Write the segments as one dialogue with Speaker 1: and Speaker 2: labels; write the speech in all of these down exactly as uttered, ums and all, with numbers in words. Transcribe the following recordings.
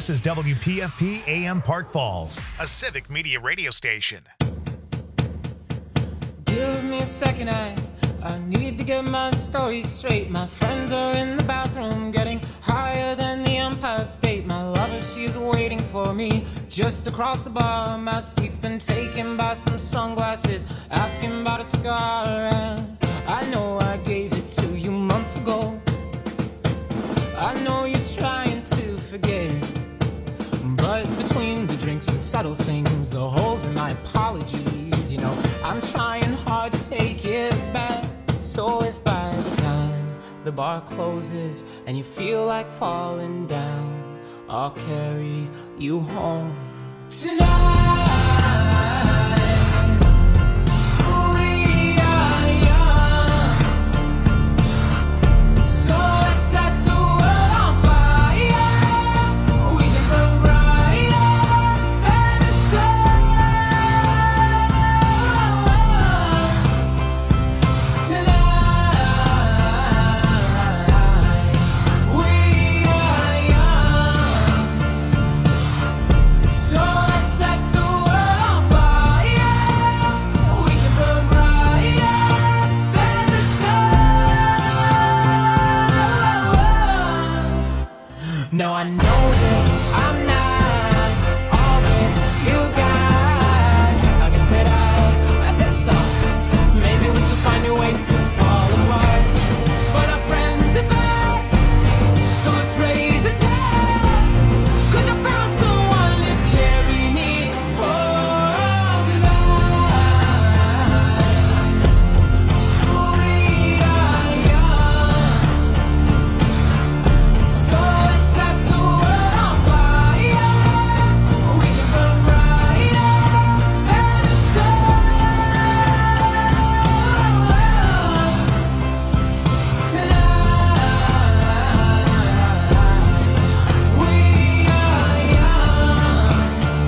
Speaker 1: This is W P F P A M Park Falls, a civic media radio station.
Speaker 2: Give me a second, I, I need to get my story straight. My friends are in the bathroom getting higher than the Empire State. My lover, she's waiting for me just across the bar. My seat's been taken by some sunglasses, asking about a scar. And I know I gave it to you months ago. I know you're trying to forget, but between the drinks and subtle things, the holes in my apologies, you know, I'm trying hard to take it back. So if by the time the bar closes and you feel like falling down, I'll carry you home tonight. We are young, so let's set the world on fire. We can burn brighter than the sun tonight. We are young, so let's set the world on fire. We can burn brighter than the sun. No, I know that I'm not all that you got. I guess that I, I just thought maybe we could find new ways to fall apart. But our friends are back, so let's raise a toast. 'Cause I found someone to carry me home tonight. We are young, so let's set the world on fire. We can burn brighter than the sun tonight. We are young,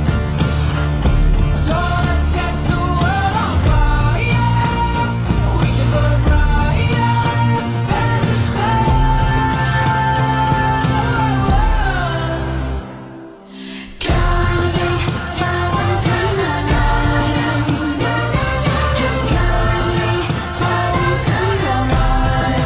Speaker 2: so let's set the world on fire. We can burn brighter than the sun. Counting, counting tonight. Just counting, counting tonight.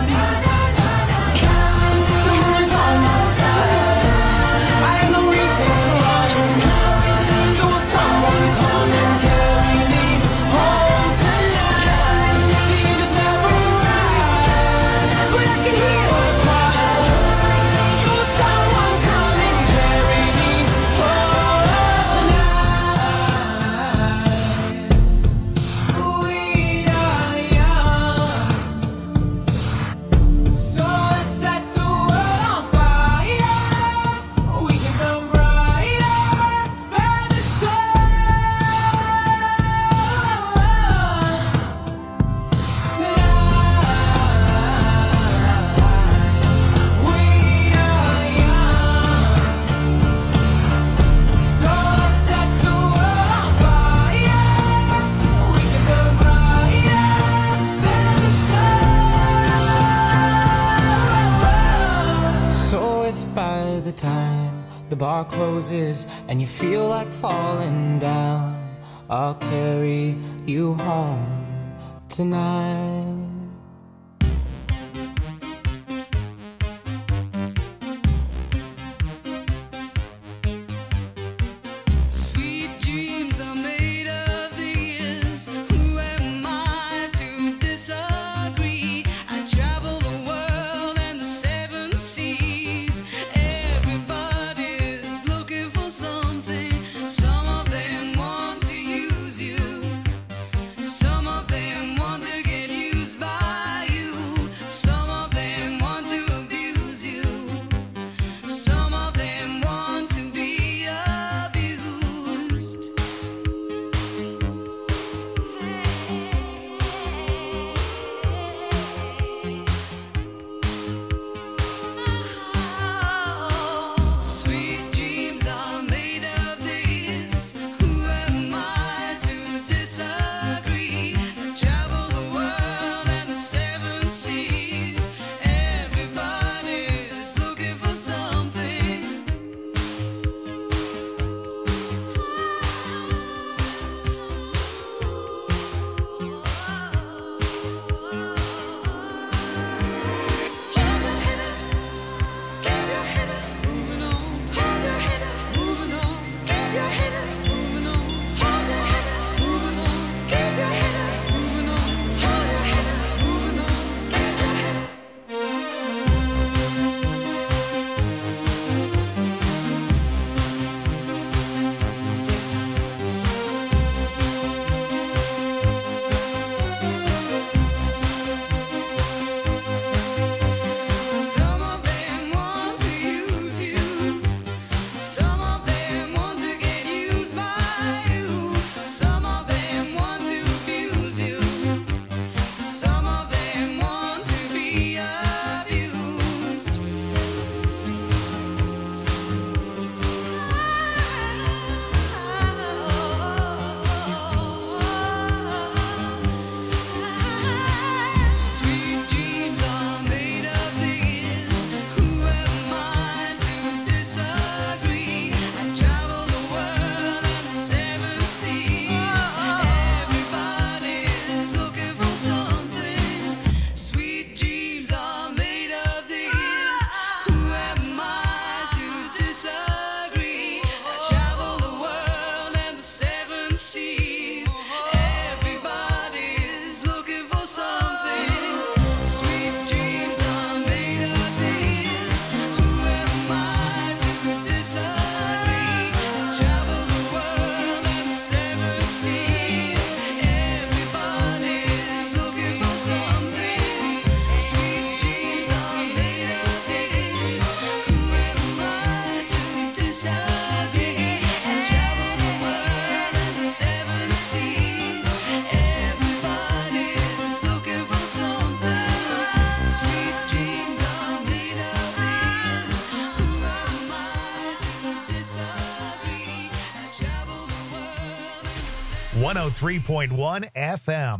Speaker 2: Counting all my time. I have no reason to run. Just counting, so will someone come and carry me home tonight? The end is never right, but I can hear the cry. So will someone come and carry me home tonight? We are young, so let's set the world on fire. We can burn brighter than the sun tonight. We are young, so let's set the world on fire. We can burn brighter than the sun. So if by the time the bar closes and you feel like falling down, I'll carry you home tonight.
Speaker 3: Sweet dreams are made of these. Who am I to disagree? I travel the world and the seven seas. Everybody's looking for something. Some of them want to use you. Some of them want to get used by
Speaker 1: one oh three point one F M.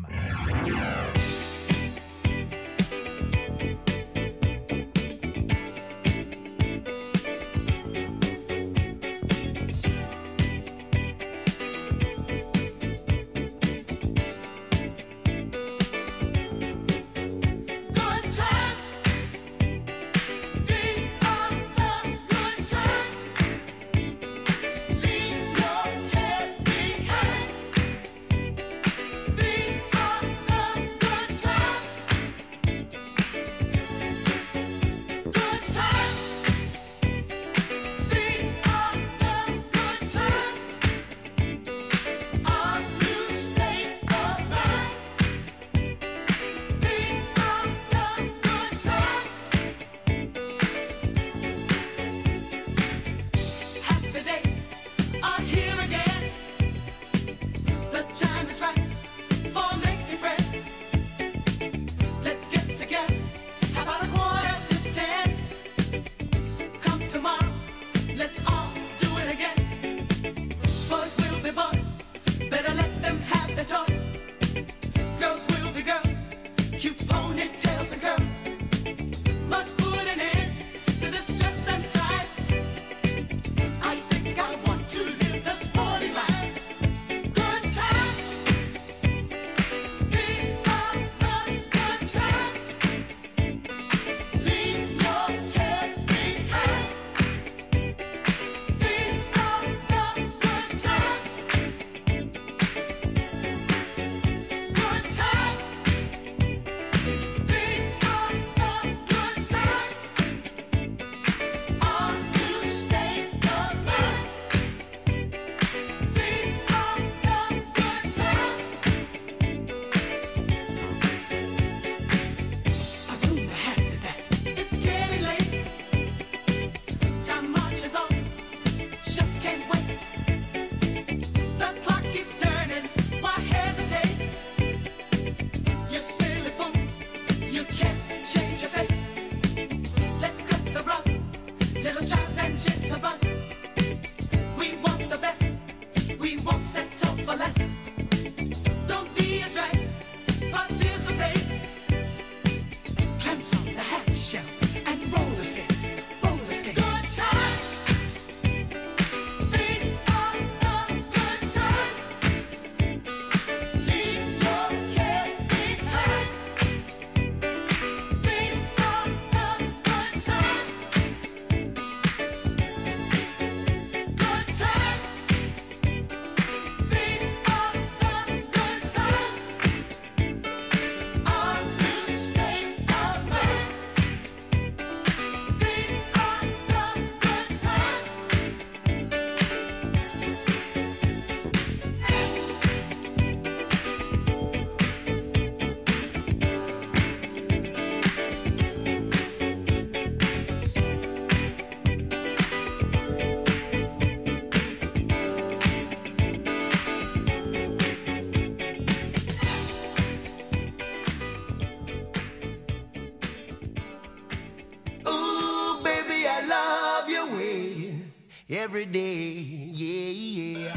Speaker 4: Every day, yeah, yeah.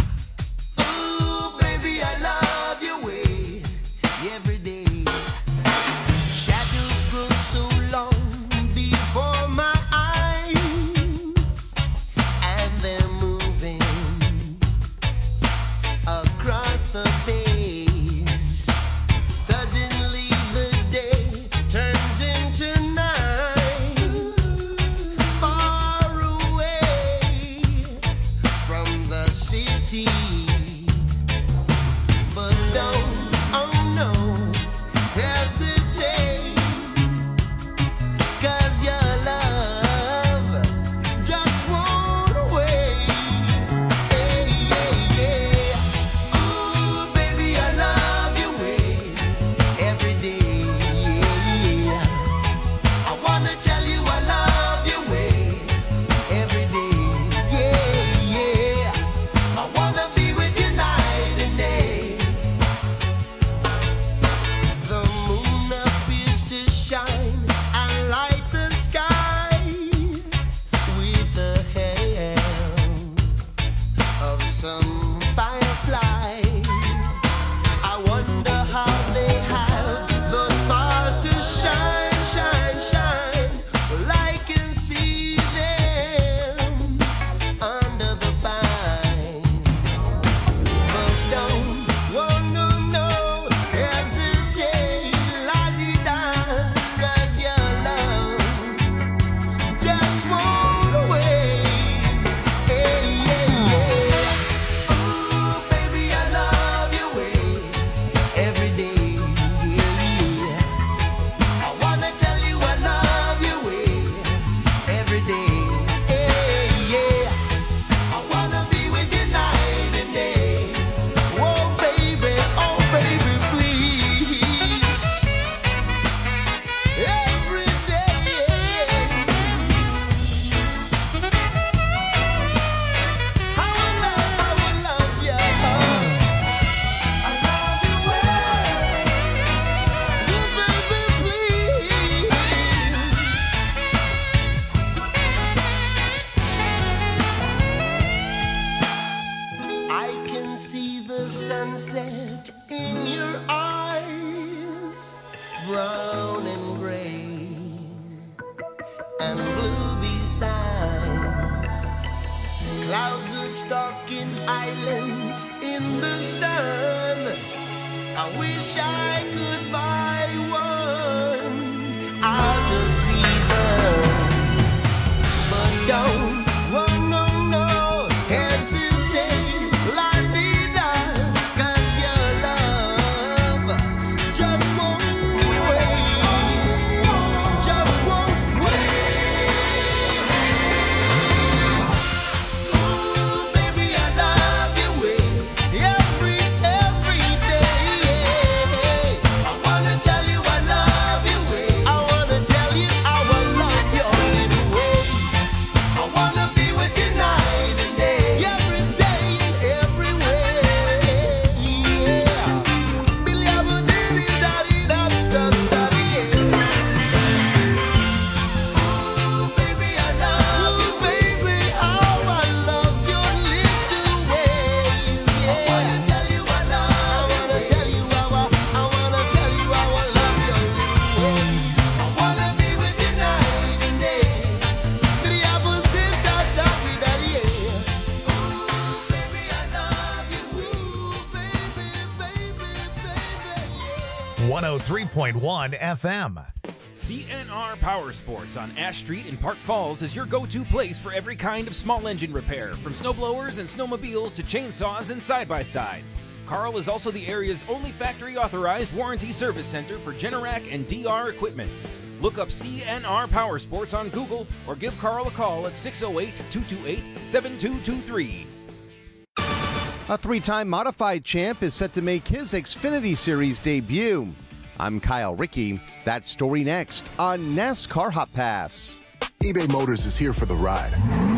Speaker 4: Ooh, baby, I love your way. Every day. Shadows grow so long before my eyes, and they're moving across the page. Suddenly the day turns into night. Far away from the city, but Clouds are stuck in islands in the sun. I wish I could buy one out of season. But don't, oh no, no, hesitate, la vida, 'cause your love just won't wait, just won't wait. Ooh, baby, I love your way, every, every day. I wanna tell you I love your way, I wanna tell you how I love your little ways. I wanna be with you night and day, every day and every way. Yeah. Billy Abba diddy daddy dab stub stubby, yeah. Ooh, baby, I love you, baby, how I love your little ways. Yeah. I wanna tell you I love, I wanna tell you how I, I wanna tell you how I love your little ways. I wanna be with you night and day. Billy Abba said that daddy daddy, yeah. Ooh, baby, I love you, ooh, baby, baby, baby, yeah.
Speaker 1: one oh three point one F M.
Speaker 5: C N R Power Sports on Ash Street in Park Falls is your go-to place for every kind of small engine repair, from snowblowers and snowmobiles to chainsaws and side-by-sides. Carl is also the area's only factory-authorized warranty service center for Generac and D R equipment. Look up C N R Power Sports on Google or give Carl a call at six oh eight, two two eight, seven two two three.
Speaker 6: A three-time modified champ is set to make his Xfinity Series debut. I'm Kyle Rickey. That story next on NASCAR Hot Pass.
Speaker 7: eBay Motors is here for the ride.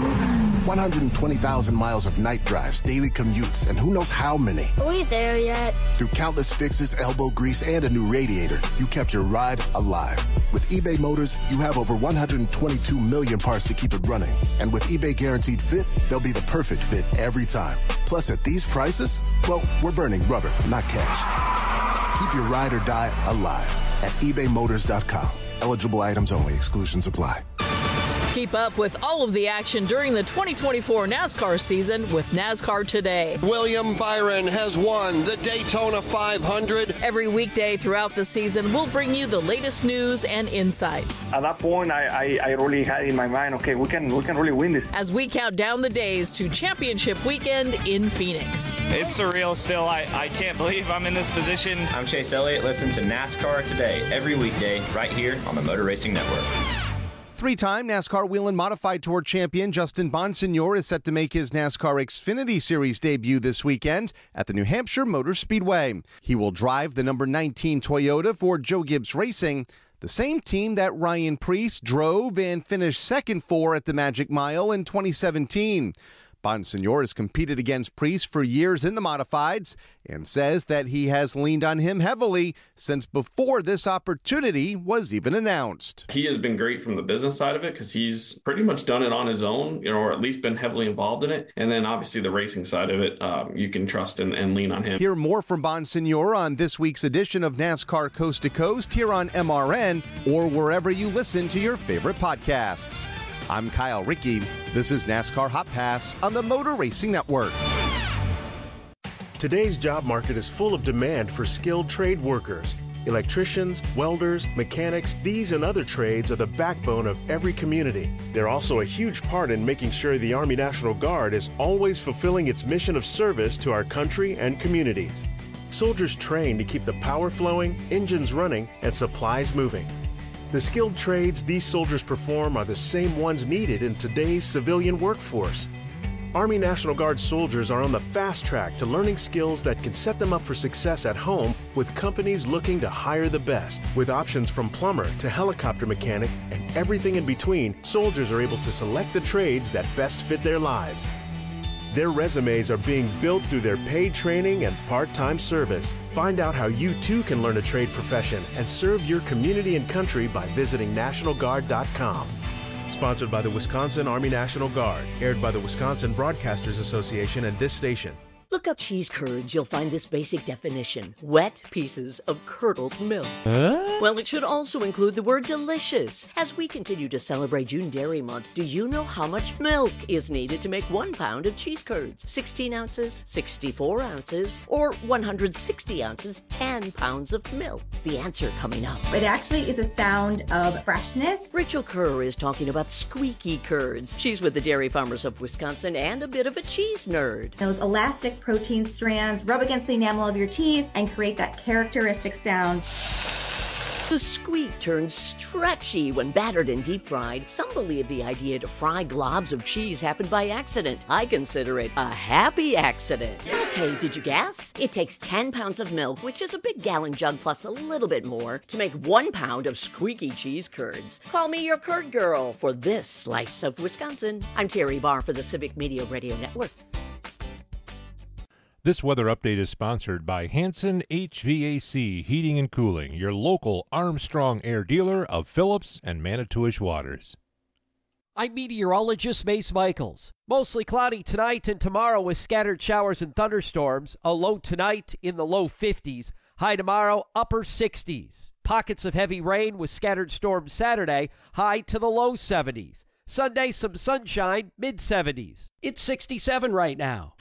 Speaker 7: one hundred twenty thousand miles of night drives, daily commutes, and who knows how many.
Speaker 8: Are we there yet?
Speaker 7: Through countless fixes, elbow grease, and a new radiator, you kept your ride alive. With eBay Motors, you have over one hundred twenty-two million parts to keep it running. And with eBay Guaranteed Fit, they'll be the perfect fit every time. Plus, at these prices, well, we're burning rubber, not cash. Keep your ride or die alive at ebay motors dot com. Eligible items only. Exclusions apply.
Speaker 9: Keep up with all of the action during the twenty twenty-four NASCAR season with NASCAR Today.
Speaker 10: William Byron has won the Daytona five hundred.
Speaker 9: Every weekday throughout the season, we'll bring you the latest news and insights.
Speaker 11: At that point, I, I, I really had in my mind, okay, we can we can really win this.
Speaker 9: As we count down the days to championship weekend in Phoenix.
Speaker 12: It's surreal still. I, I can't believe I'm in this position.
Speaker 13: I'm Chase Elliott. Listen to NASCAR Today every weekday right here on the Motor Racing Network.
Speaker 6: Three-time NASCAR Wheel and Modified Tour champion Justin Bonsignor is set to make his NASCAR Xfinity Series debut this weekend at the New Hampshire Motor Speedway. He will drive the number nineteen Toyota for Joe Gibbs Racing, the same team that Ryan Preece drove and finished second for at the Magic Mile in twenty seventeen. Bonsignor has competed against Preece for years in the modifieds and says that he has leaned on him heavily since before this opportunity was even announced.
Speaker 14: He has been great from the business side of it because he's pretty much done it on his own, you know, or at least been heavily involved in it. And then obviously the racing side of it, um, you can trust and, and lean on him.
Speaker 6: Hear more from Bonsignor on this week's edition of NASCAR Coast to Coast here on M R N or wherever you listen to your favorite podcasts. I'm Kyle Rickey. This is NASCAR Hot Pass on the Motor Racing Network.
Speaker 15: Today's job market is full of demand for skilled trade workers. Electricians, welders, mechanics, these and other trades are the backbone of every community. They're also a huge part in making sure the Army National Guard is always fulfilling its mission of service to our country and communities. Soldiers train to keep the power flowing, engines running, and supplies moving. The skilled trades these soldiers perform are the same ones needed in today's civilian workforce. Army National Guard soldiers are on the fast track to learning skills that can set them up for success at home with companies looking to hire the best. With options from plumber to helicopter mechanic and everything in between, soldiers are able to select the trades that best fit their lives. Their resumes are being built through their paid training and part-time service. Find out how you too can learn a trade profession and serve your community and country by visiting National Guard dot com. Sponsored by the Wisconsin Army National Guard. Aired by the Wisconsin Broadcasters Association and this station.
Speaker 8: Look up cheese curds, you'll find this basic definition. Wet pieces of curdled milk.
Speaker 16: Huh?
Speaker 8: Well, it should also include the word delicious. As we continue to celebrate June Dairy Month, do you know how much milk is needed to make one pound of cheese curds? sixteen ounces, sixty-four ounces, or one hundred sixty ounces, ten pounds of milk? The answer coming up.
Speaker 17: It actually is a sound of freshness.
Speaker 8: Rachel Kerr is talking about squeaky curds. She's with the Dairy Farmers of Wisconsin and a bit of a cheese nerd.
Speaker 17: Those elastic protein strands rub against the enamel of your teeth and create that characteristic sound.
Speaker 8: The squeak turns stretchy when battered and deep fried. Some believe the idea to fry globs of cheese happened by accident. I consider it a happy accident. Okay, did you guess? It takes ten pounds of milk, which is a big gallon jug plus a little bit more, to make one pound of squeaky cheese curds. Call me your curd girl for this slice of Wisconsin. I'm Terry Barr for the Civic Media Radio Network.
Speaker 18: This weather update is sponsored by Hanson H V A C Heating and Cooling, your local Armstrong Air dealer of Phillips and Manitowish Waters.
Speaker 19: I'm meteorologist Mace Michaels. Mostly cloudy tonight and tomorrow with scattered showers and thunderstorms. A low tonight in the low fifties. High tomorrow, upper sixties. Pockets of heavy rain with scattered storms Saturday. High to the low seventies. Sunday, some sunshine, mid seventies. It's sixty-seven right now.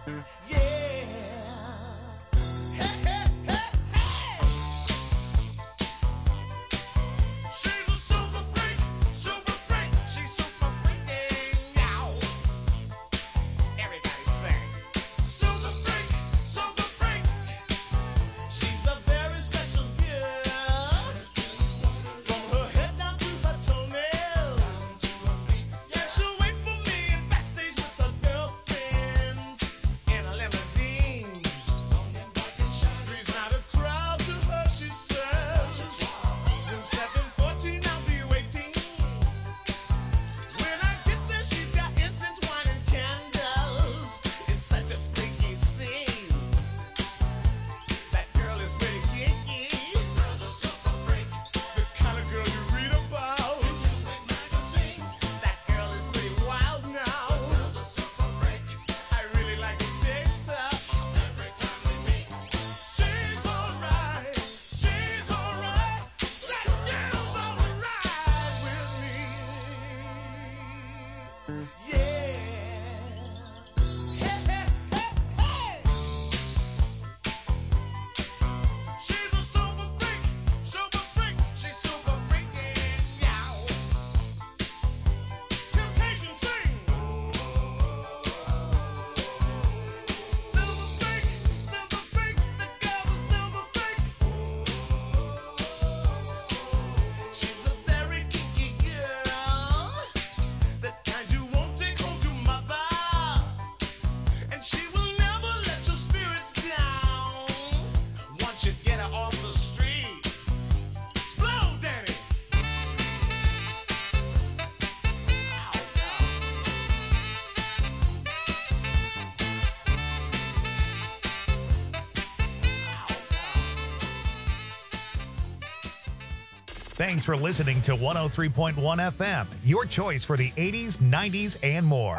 Speaker 1: Thanks for listening to one oh three point one F M, your choice for the eighties, nineties, and more.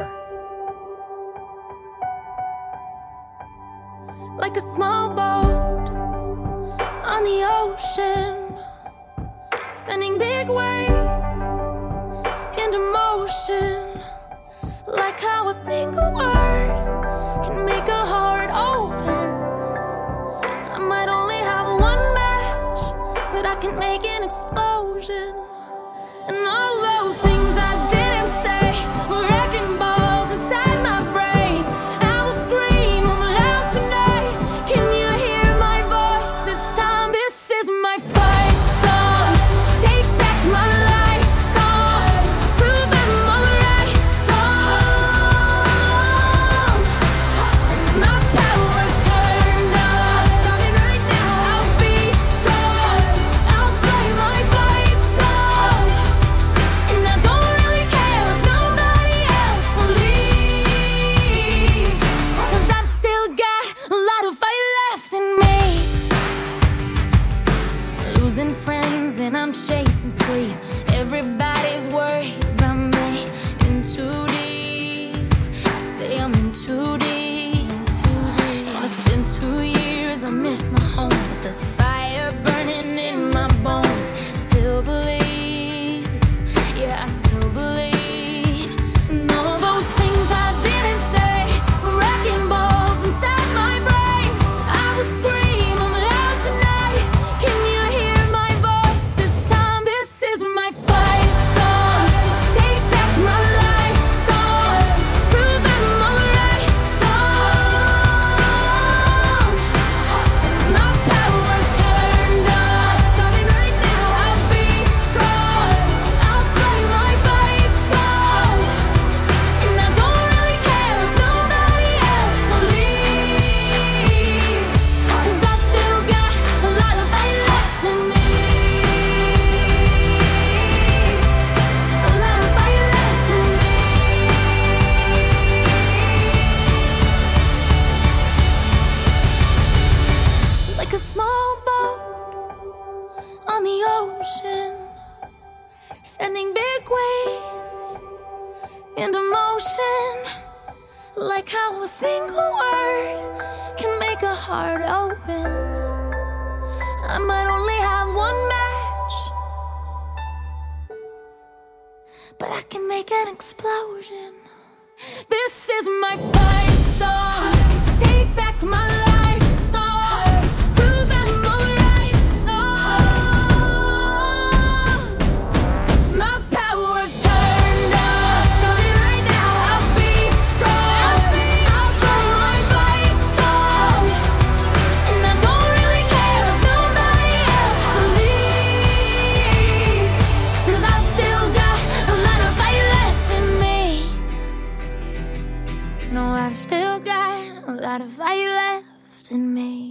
Speaker 16: Like a small boat on the ocean, sending big waves into motion. Like how a single word can make a heart open. I might only have one match, but I can make an explosion. And all those things I didn't say were wrecking balls inside my brain. I will scream loud tonight. Can you hear my voice this time? This is my fight song. Take back my life song. Prove I'm alright song. My power's turned on. Starting right now. I'll be strong. I'll play my fight song. And I don't really care if nobody else believes. 'Cause I've still got a lot of fight left in me. Losing friends and I'm chasing sleep. Everybody's worried about me. In too deep. Say I'm in too deep. And it's been two years. I miss my home, but there's a fire burning in my bones. Still believe. Yeah, I still believe. And all those things I didn't say were wrecking balls inside my brain. I will scream I'm loud tonight. Can you hear my voice this time? This is my fight song. Take back my life song. Prove I'm alright song. My power's turned on. Starting right now. I'll be strong. I'll play my fight song. And I don't really care if nobody else believes. 'Cause I've still got a lot of fight left in me. A lot of fight left in me. Like a small boat on the ocean, sending big waves into motion. Like how a single word can make a heart open. I might only have one match, but I can make an explosion. This is my fight song. know I've still got a lot of fire left in me.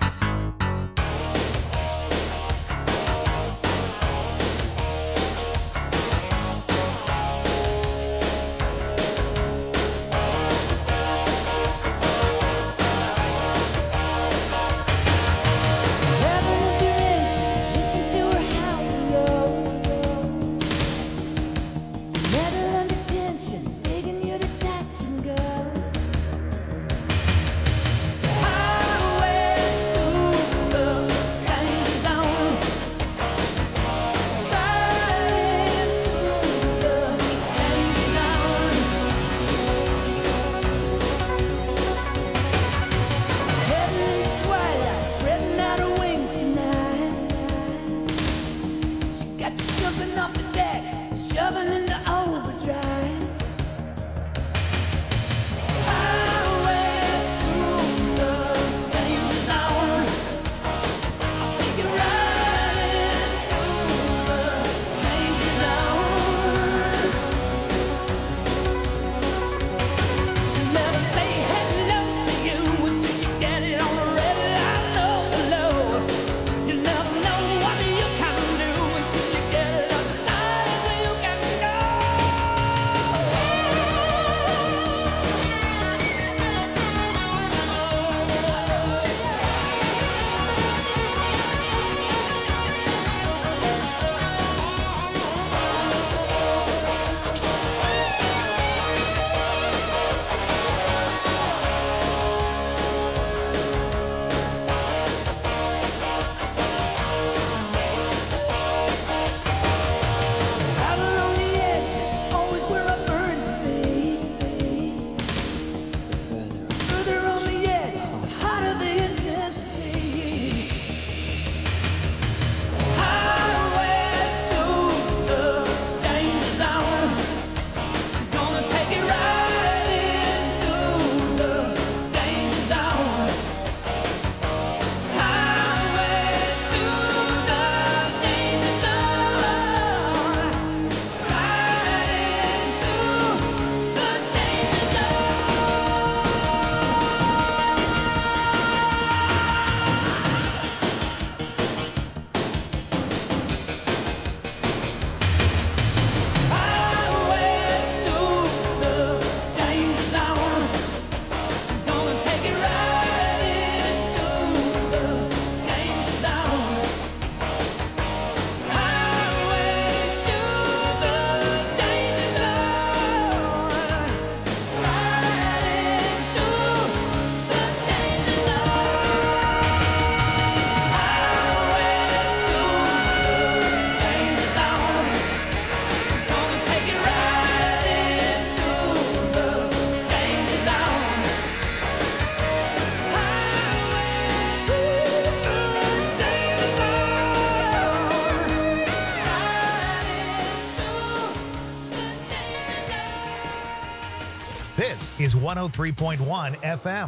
Speaker 1: This is one oh three point one F M.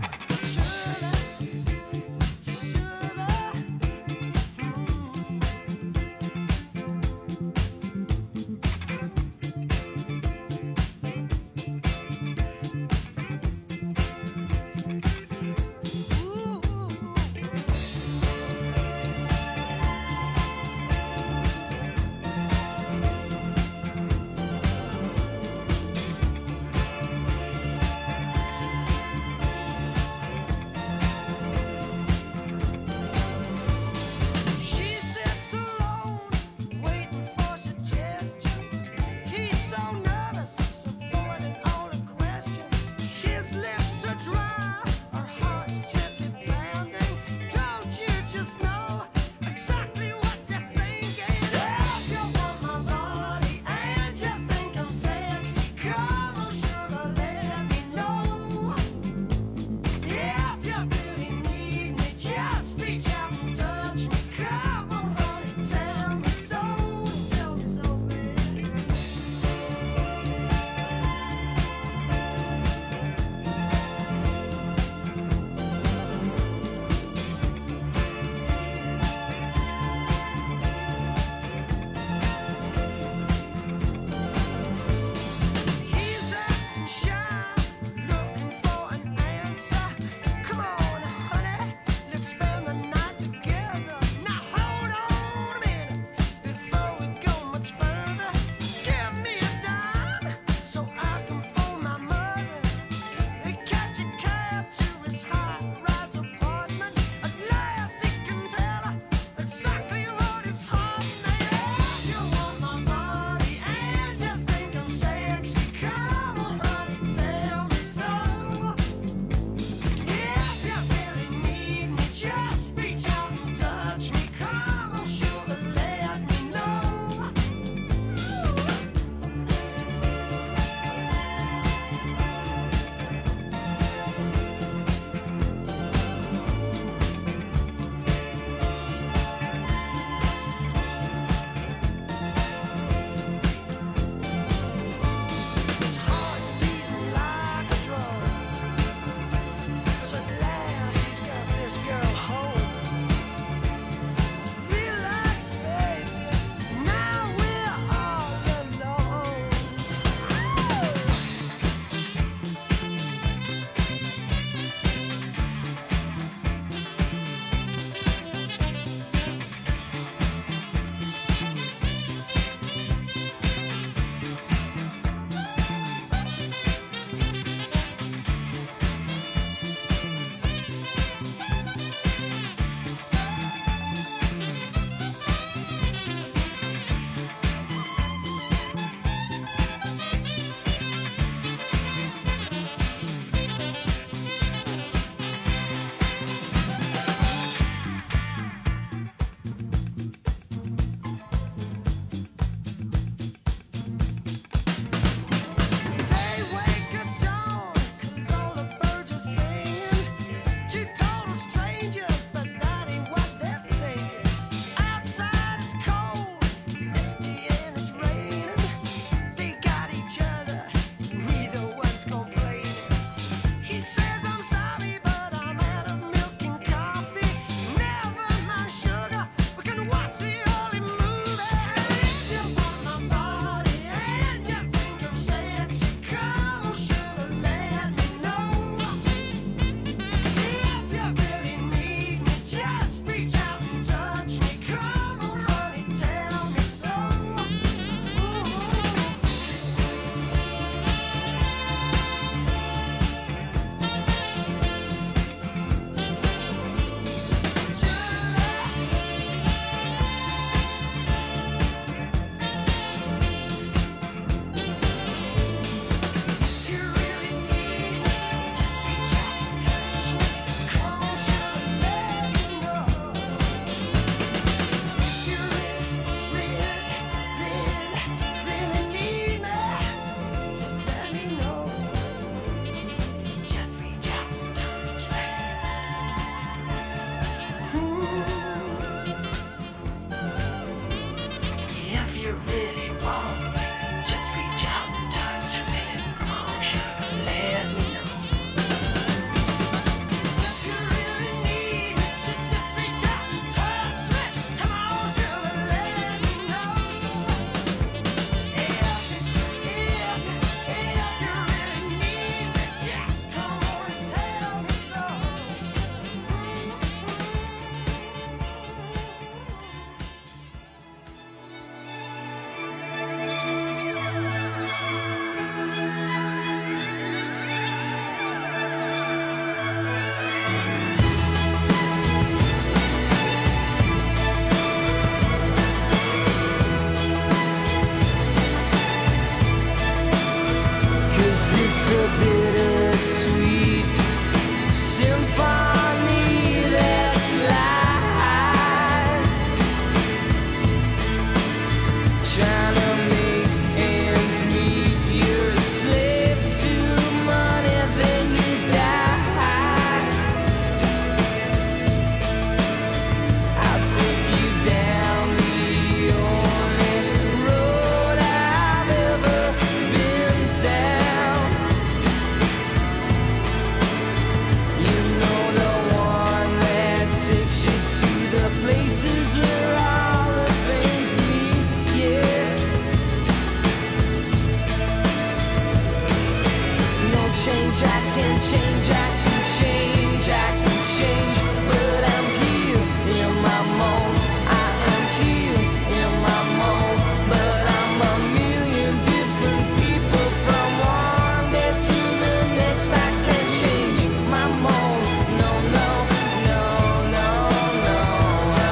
Speaker 3: I can change, I can change, I can change, but I'm here in my mold. I am here in my mold, but I'm a million different people from one day to the next. I can change my mold. No, no, no, no, no, no,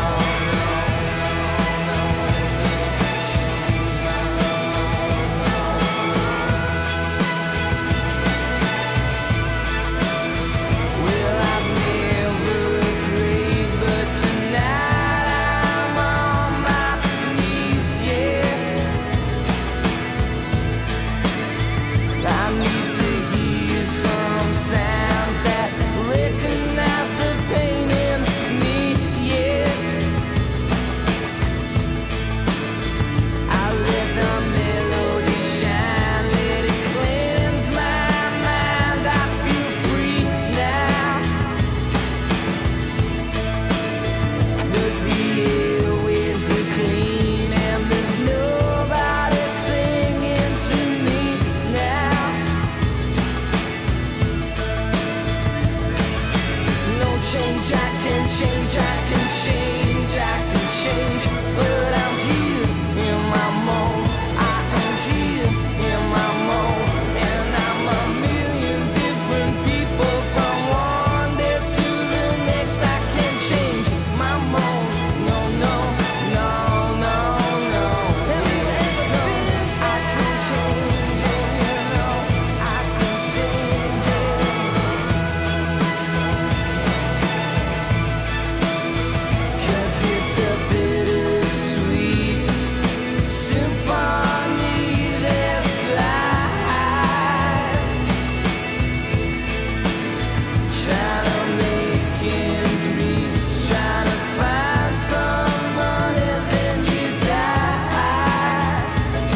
Speaker 3: well, I've never prayed, but tonight I'm on my knees, yeah. I need to hear some sounds that recognize the pain in me, yeah. I let the melody shine, let it cleanse my mind. I feel free now. But the airwaves are clean and there's nobody singing to me now. No change, I can change, I can change, I can change, but I'm here in my mold. I am here in my mold, and I'm a million different people from one day to the next. I can change my mold. No, no, no, no, no. No, I can change it, you know. I can change it. 'Cause it's a bittersweet symphony that's life. Trying to make ends meet, trying to find some money, then you die.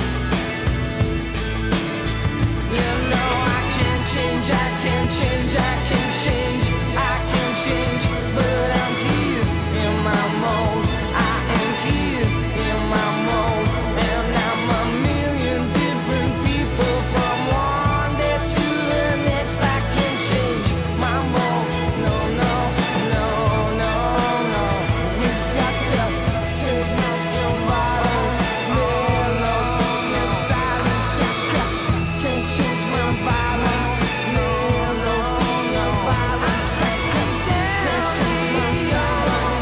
Speaker 3: You know I can change, I can change, I can change, I can change, but I'm here in my mold. I am here in my mold, and I'm a million different people from one day to the next. I can change my mold. No, no, no, no, no. It's got to change my environment. Melody and silence got to change, change my violence. Melody and violence got to change, change my violence.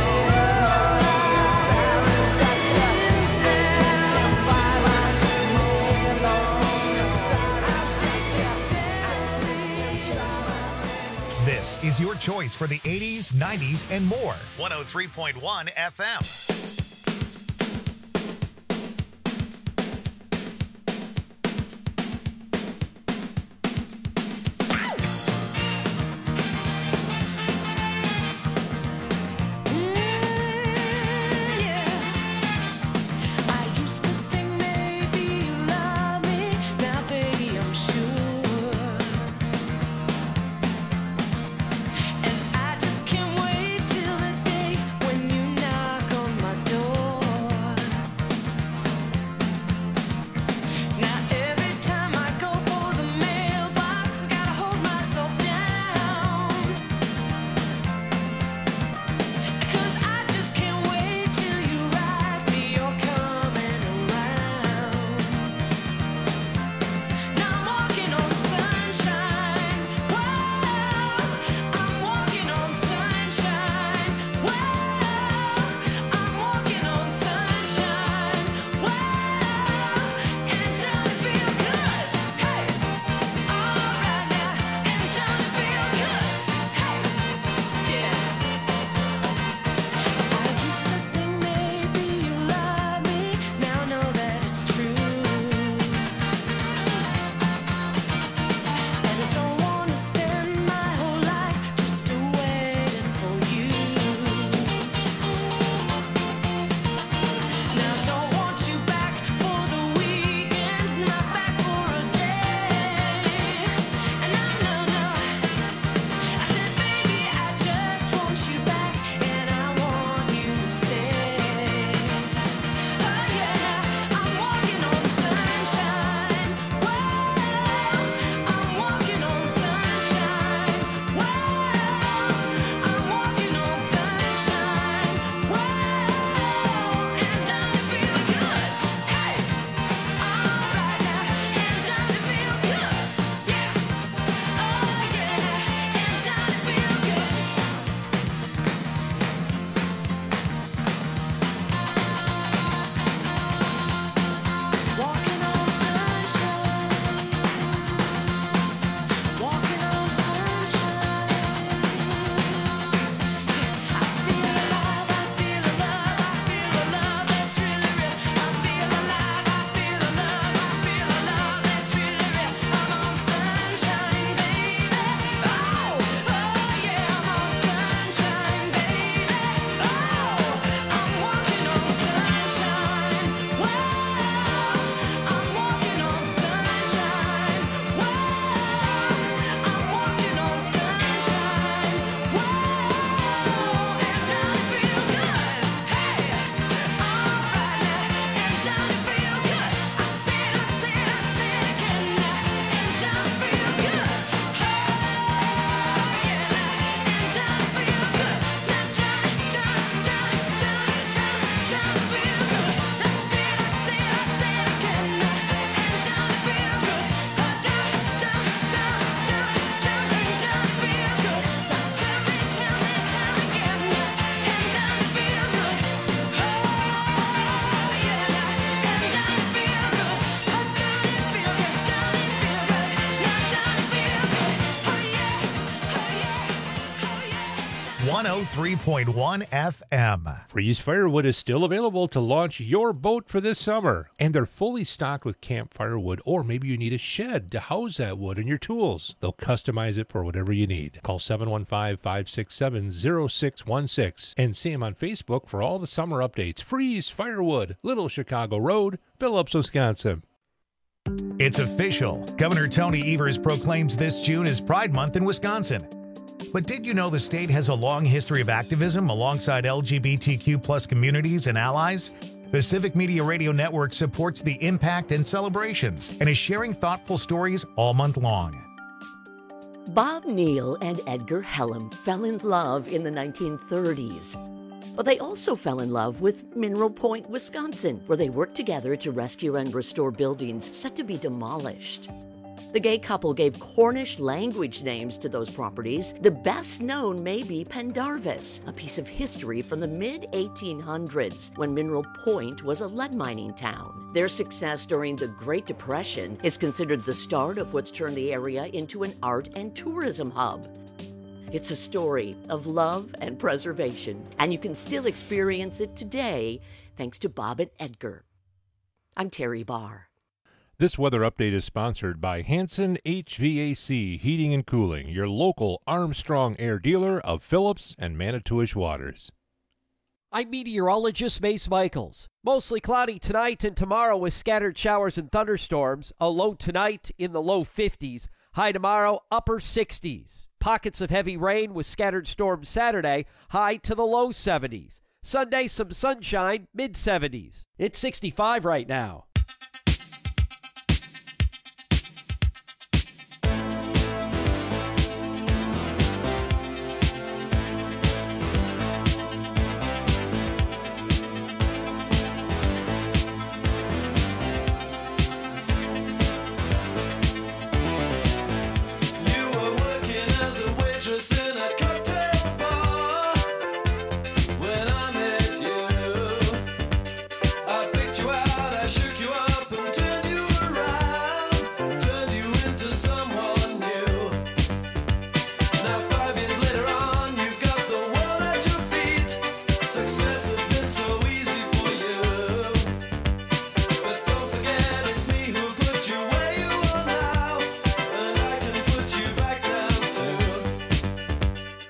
Speaker 1: This is your choice for the eighties, nineties, and more. one oh three point one F M.
Speaker 3: I used to think maybe you love me, now baby I'm sure. And I just can't wait till the day when you knock on my door.
Speaker 1: one oh three point one F M.
Speaker 18: Freeze Firewood is still available to launch your boat for this summer, and they're fully stocked with camp firewood, or maybe you need a shed to house that wood and your tools. They'll customize it for whatever you need. Call seven one five, five six seven, zero six one six and see them on Facebook for all the summer updates. Freeze Firewood, Little Chicago Road, Phillips, Wisconsin.
Speaker 1: It's official. Governor Tony Evers proclaims this June as Pride Month in Wisconsin. But did you know the state has a long history of activism alongside L G B T Q plus communities and allies? The Civic Media Radio Network supports the impact and celebrations and is sharing thoughtful stories all month long.
Speaker 8: Bob Neal and Edgar Hellam fell in love in the nineteen thirties. But they also fell in love with Mineral Point, Wisconsin, where they worked together to rescue and restore buildings set to be demolished. The gay couple gave Cornish language names to those properties. The best known may be Pendarvis, a piece of history from the mid eighteen hundreds when Mineral Point was a lead mining town. Their success during the Great Depression is considered the start of what's turned the area into an art and tourism hub. It's a story of love and preservation, and you can still experience it today thanks to Bob and Edgar. I'm Terry Barr.
Speaker 18: This weather update is sponsored by Hanson H V A C Heating and Cooling, your local Armstrong Air dealer of Phillips and Manitowish Waters.
Speaker 19: I'm meteorologist Mace Michaels. Mostly cloudy tonight and tomorrow with scattered showers and thunderstorms. A low tonight in the low fifties. High tomorrow, upper sixties. Pockets of heavy rain with scattered storms Saturday. High to the low seventies. Sunday, some sunshine, mid seventies. It's sixty-five right now.
Speaker 3: In a cocktail bar when I met you, I picked you out, I shook you up and turned you around, turned you into someone new. Now five years later on, you've got the world at your feet. Success has been so easy for you, but don't forget it's me who put you where you are now, and I can put you back down too.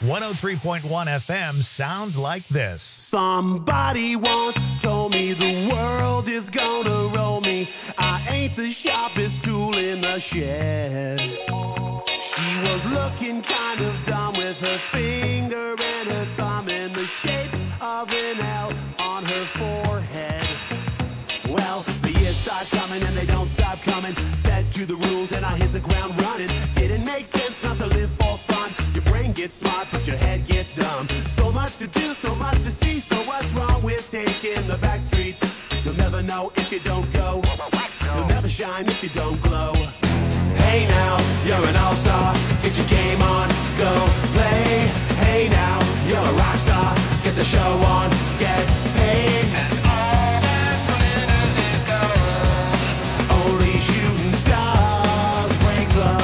Speaker 1: one oh three point one F M sounds like this.
Speaker 4: Somebody once told me the world is gonna roll me. I ain't the sharpest tool in the shed. She was looking kind of dumb with her finger and her thumb in the shape of an L on her forehead. Well, the years start coming and they don't stop coming. Fed to the rules and I hit the ground running. Didn't make sense not to live for fun. Your brain gets smart but your head gets dumb. So much to do, so much to see. So what's wrong with taking the back streets? You'll never know if you don't go. You'll never shine if you don't glow. Hey now, you're an all-star. Get your game on, go play. Hey now, you're a rock star. Get the show on, get paid. And all that glitters is gold. Only shooting stars break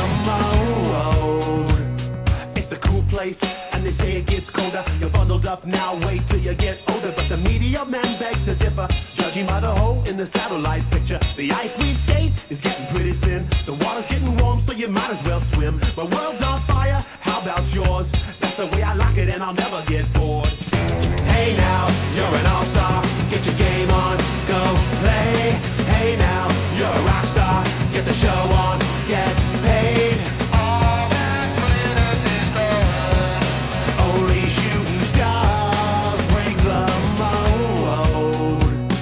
Speaker 4: the mold. It's a cool place, and they say it gets colder. You're bundled up now, wait till you get older. But the media men beg to differ, judging by the hole in the satellite picture. The ice we skate is getting pretty thin. The water's getting warm, so you might as well swim. My world's on fire, how about yours? That's the way I like it, and I'll never get bored. Hey now, you're an all-star. Get your game on, go play. Hey now, you're a rock star. Get the show on, get paid. All that glitters is gold. Only shooting stars break the mold.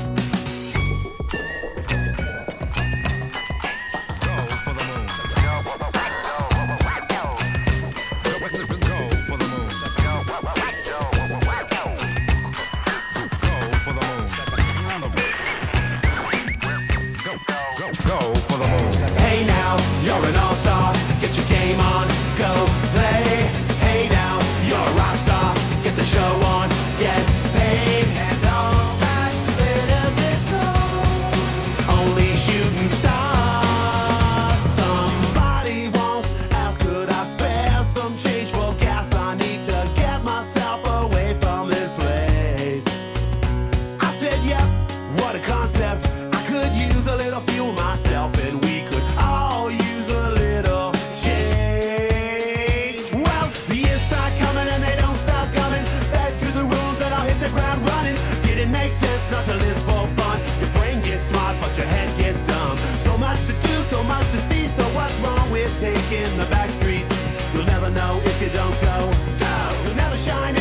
Speaker 4: Hey now, you're an all-star. Get your game on, go play. Hey now, you're a rock star. Get the show on, get paid. And all that glitters is gold. Only shooting stars. Somebody once asked, could I spare some change for gas? I need to get myself away from this place. I said, yep, what a concept. I could use a little fuel myself, and we could all use a little change. Well, the years start coming and they don't stop coming. Back to the rules and I'll hit the ground running. Didn't make sense not to live for fun. Your brain gets smart but your head gets dumb. So much to do, so much to see. So what's wrong with taking the back streets?